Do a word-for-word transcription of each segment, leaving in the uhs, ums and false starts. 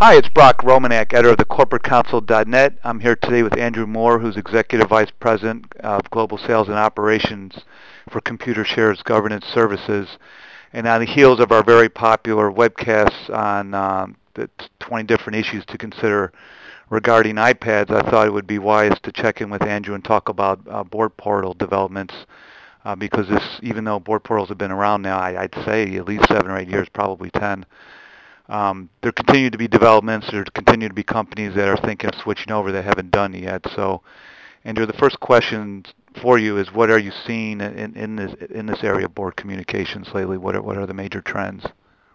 Hi, it's Brock Romanek, editor of the corporate council dot net. I'm here today with Andrew Moore, who's Executive Vice President of Global Sales and Operations for Computershare's Governance Services. And on the heels of our very popular webcasts on um, the twenty different issues to consider regarding iPads, I thought it would be wise to check in with Andrew and talk about uh, board portal developments. Uh, because this, even though board portals have been around now, I, I'd say at least seven or eight years, probably ten. Um, there continue to be developments. There continue to be companies that are thinking of switching over that haven't done it yet. So, Andrew, the first question for you is, what are you seeing in, in this in this area of board communications lately? What are what are the major trends?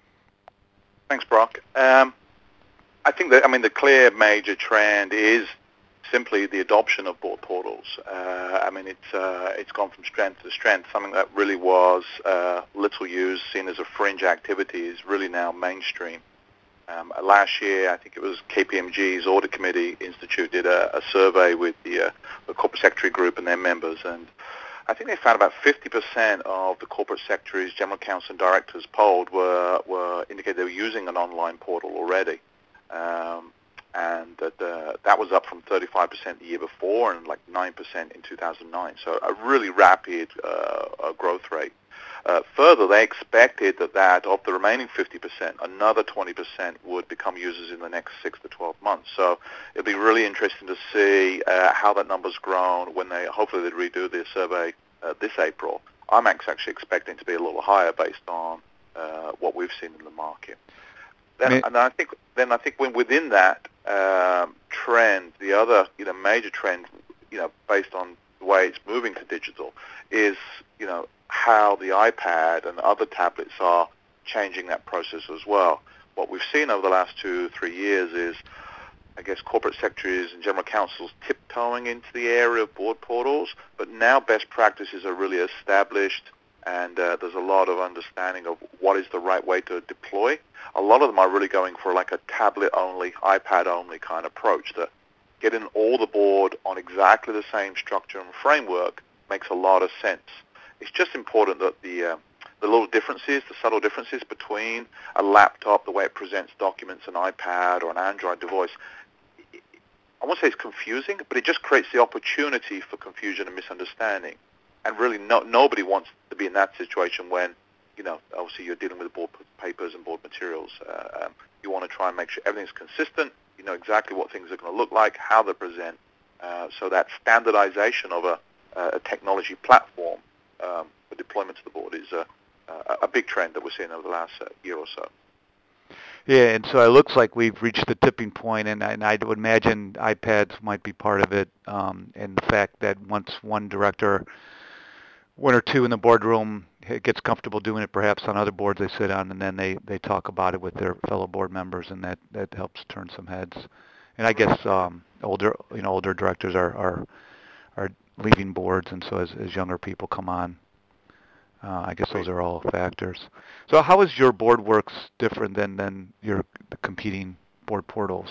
Thanks, Brock. Um, I think that I mean the clear major trend is simply the adoption of board portals. Uh, I mean it's uh, it's gone from strength to strength. Something that really was uh, little used, seen as a fringe activity, is really now mainstream. Um, last year, I think it was K P M G's Audit Committee Institute did a, a survey with the, uh, the corporate secretary group and their members, and I think they found about fifty percent of the corporate secretaries, general counsel, and directors polled were, were indicated they were using an online portal already. Um, and that, uh, that was up from thirty-five percent the year before and like nine percent in two thousand nine. So a really rapid uh, growth rate. Uh, further, they expected that, that of the remaining fifty percent, another twenty percent would become users in the next six to twelve months. So it'll be really interesting to see uh, how that number's grown when they hopefully they redo their survey uh, this April. I'm actually expecting to be a little higher based on uh, what we've seen in the market. Then, May- and I think then I think when within that um, trend, the other you know major trend, you know, based on the way it's moving to digital, is you know how the iPad and other tablets are changing that process as well. What we've seen over the last two, three years is, I guess, corporate secretaries and general counsels tiptoeing into the area of board portals, but now best practices are really established, and uh, there's a lot of understanding of what is the right way to deploy. A lot of them are really going for like a tablet-only, iPad-only kind of approach, that getting all the board on exactly the same structure and framework makes a lot of sense. It's just important that the uh, the little differences, the subtle differences between a laptop, the way it presents documents, an iPad or an Android device, I won't say it's confusing, but it just creates the opportunity for confusion and misunderstanding. And really, no, nobody wants to be in that situation when, you know, obviously you're dealing with board papers and board materials. Uh, um, you want to try and make sure everything's consistent. You know exactly what things are going to look like, how they present. Uh, so that standardization of a, a technology platform um, for deployment to the board is a, a big trend that we're seeing over the last uh, year or so. Yeah, and so it looks like we've reached the tipping point, and, and I would imagine iPads might be part of it, um, and the fact that once one director, one or two in the boardroom gets comfortable doing it perhaps on other boards they sit on, and then they, they talk about it with their fellow board members, and that, that helps turn some heads. And I guess um, older you know older directors are, are are leaving boards, and so as, as younger people come on, uh, I guess those are all factors. So how is your BoardWorks different than, than your competing board portals?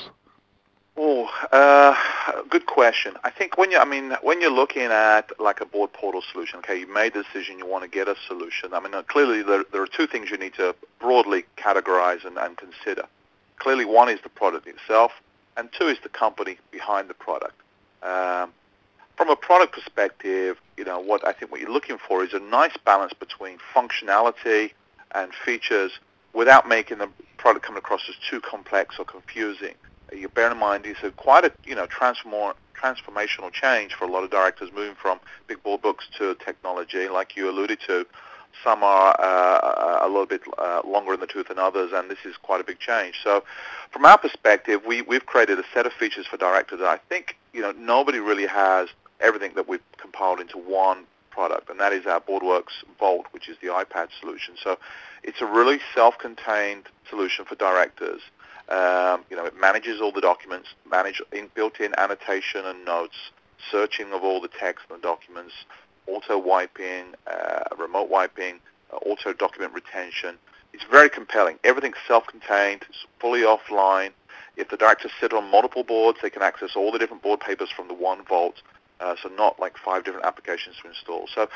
Oh, uh, good question. I think when you, I mean, when you're looking at like a board portal solution, okay, you made the decision you want to get a solution. I mean, uh, clearly there, there are two things you need to broadly categorize and, and consider. Clearly, one is the product itself, and two is the company behind the product. Um, from a product perspective, you know, what I think what you're looking for is a nice balance between functionality and features without making the product come across as too complex or confusing. You bear in mind it's a quite a you know transform, transformational change for a lot of directors moving from big board books to technology, like you alluded to. Some are uh, a little bit uh, longer in the tooth than others, and this is quite a big change. So from our perspective, we, we've created a set of features for directors that I think you know nobody really has everything that we've compiled into one product, and that is our BoardWorks Vault, which is the iPad solution. So it's a really self-contained solution for directors. Um, you know, it manages all the documents, manage in, built-in annotation and notes, searching of all the text and documents, auto-wiping, uh, remote wiping, uh, auto-document retention. It's very compelling. Everything's self-contained, it's fully offline. If the directors sit on multiple boards, they can access all the different board papers from the one vault, uh, so not like five different applications to install. So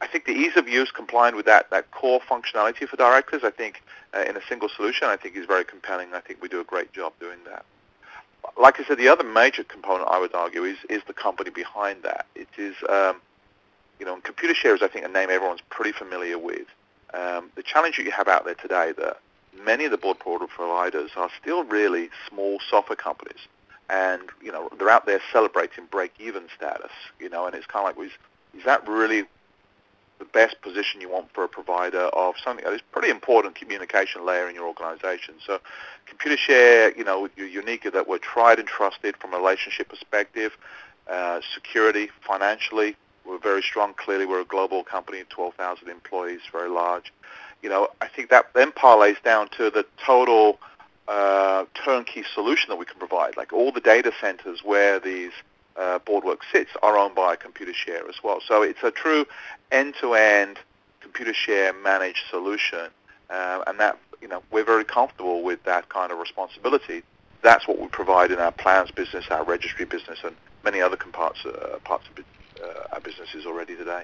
I think the ease of use combined with that, that core functionality for directors, I think uh, in a single solution, I think is very compelling. I think we do a great job doing that. Like I said, the other major component I would argue is, is the company behind that. It is, um, you know, Computershare is, I think, a name everyone's pretty familiar with. Um, the challenge that you have out there today, that many of the board portal providers are still really small software companies. And, you know, they're out there celebrating break-even status, you know, and it's kind of like, is, is that really the best position you want for a provider of something that is pretty important communication layer in your organization? So Computershare, you know, you're unique in that we're tried and trusted from a relationship perspective, uh, security, financially, we're very strong. Clearly, we're a global company, twelve thousand employees, very large. You know, I think that then parlays down to the total uh, turnkey solution that we can provide. Like all the data centers where these uh, BoardWorks sits are owned by Computershare as well. So it's a true end-to-end Computershare managed solution, uh, and that, you know, we're very comfortable with that kind of responsibility. That's what we provide in our plans business, our registry business, and many other parts uh, parts of uh, our businesses already today.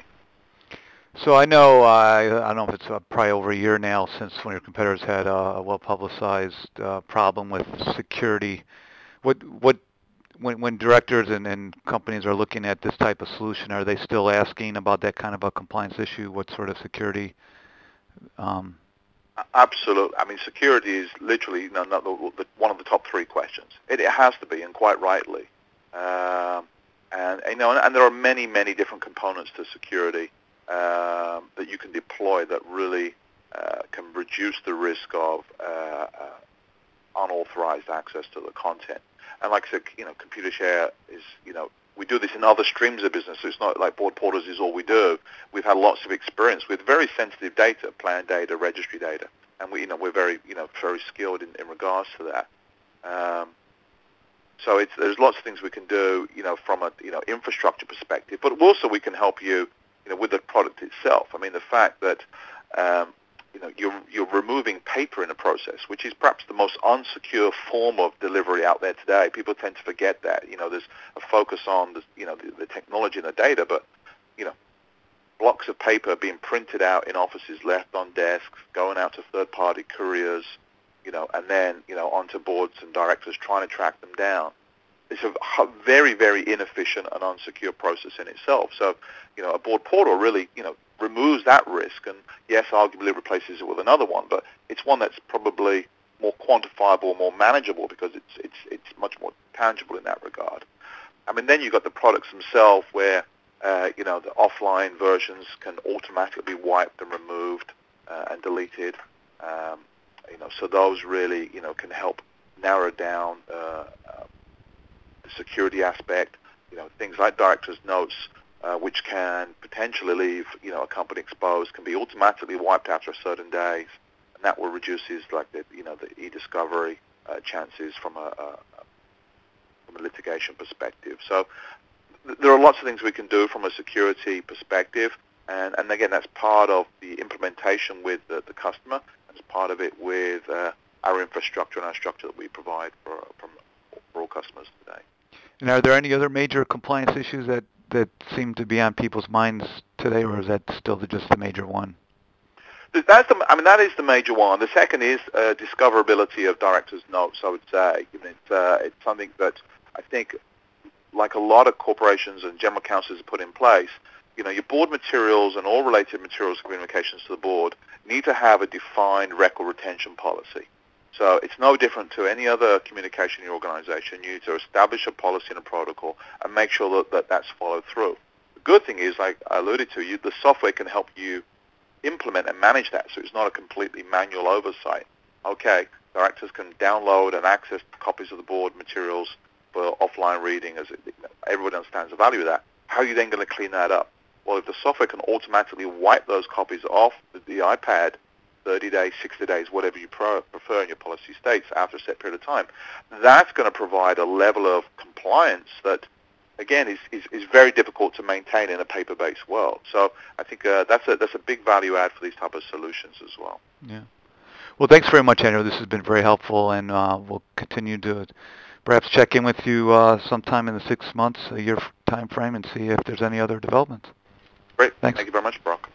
So I know, uh, I don't know if it's uh, probably over a year now since one of your competitors had a, a well-publicized uh, problem with security. What what when when directors and, and companies are looking at this type of solution, are they still asking about that kind of a compliance issue? What sort of security? Um, Absolutely. I mean, security is literally, you know, not the, the, one of the top three questions. It, it has to be, and quite rightly. Um, and you know, and, and there are many, many different components to security um, that you can deploy that really uh, can reduce the risk of uh, uh, unauthorized access to the content. And like I said, you know, Computershare is, you know, we do this in other streams of business. So it's not like board portals is all we do. We've had lots of experience with very sensitive data, plan data, registry data, and we, you know, we're very, you know, very skilled in, in regards to that. Um, so it's, there's lots of things we can do, you know, from a, you know, infrastructure perspective, but also we can help you, you know, with the product itself. I mean, the fact that um, you know, you're, you're removing paper in a process, which is perhaps the most unsecure form of delivery out there today. People tend to forget that. You know, there's a focus on the, you know, the, the technology and the data, but, you know, blocks of paper being printed out in offices, left on desks, going out to third-party couriers, you know, and then, you know, onto boards and directors trying to track them down. It's a very, very inefficient and unsecure process in itself. So, you know, a board portal really, you know, removes that risk, and yes, arguably replaces it with another one, but it's one that's probably more quantifiable, more manageable, because it's it's it's much more tangible in that regard. I mean, then you've got the products themselves where, uh, you know, the offline versions can automatically be wiped and removed uh, and deleted. Um, you know, so those really, you know, can help narrow down uh, uh, the security aspect. You know, things like directors' notes, uh, which can potentially leave, you know, a company exposed, can be automatically wiped after certain days, and that will reduces like the, you know, the e-discovery uh, chances from a, a from a litigation perspective. So th- there are lots of things we can do from a security perspective, and, and again, that's part of the implementation with the, the customer, and it's part of it with uh, our infrastructure and our structure that we provide for, from, for all customers today. and are there any other major compliance issues that, that seem to be on people's minds today, or is that still the, just the major one? That's the, I mean, that is the major one. The second is uh, discoverability of directors' notes, I would say. I mean, it's, uh, it's something that I think, like a lot of corporations and general counsels have put in place, you know, your board materials and all related materials communications to the board need to have a defined record retention policy. So it's no different to any other communication in your organization. You need to establish a policy and a protocol and make sure that, that that's followed through. The good thing is, like I alluded to, you, the software can help you implement and manage that, so it's not a completely manual oversight. Okay, directors can download and access copies of the board materials for offline reading, as it, everyone understands the value of that. How are you then going to clean that up? Well, if the software can automatically wipe those copies off the, the iPad, thirty days, sixty days, whatever you pro- prefer in your policy states after a set period of time, that's going to provide a level of compliance that, again, is, is, is very difficult to maintain in a paper-based world. So I think uh, that's a that's a big value add for these type of solutions as well. Yeah. Well, thanks very much, Andrew. This has been very helpful, and uh, we'll continue to perhaps check in with you uh, sometime in the six months, a year time frame, and see if there's any other developments. Great. Thanks. Thank you very much, Brock.